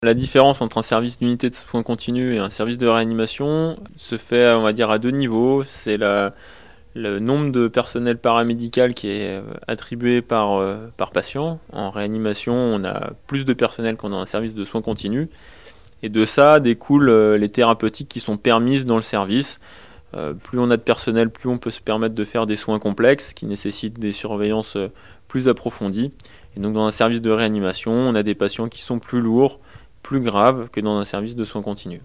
La différence entre un service d'unité de soins continus et un service de réanimation se fait, on va dire, à deux niveaux. C'est le nombre de personnel paramédical qui est attribué par patient. En réanimation, on a plus de personnel qu'on a un service de soins continus. Et de ça découlent les thérapeutiques qui sont permises dans le service. Plus on a de personnel, plus on peut se permettre de faire des soins complexes qui nécessitent des surveillances plus approfondies. Et donc dans un service de réanimation, on a des patients qui sont plus lourds, plus graves que dans un service de soins continus.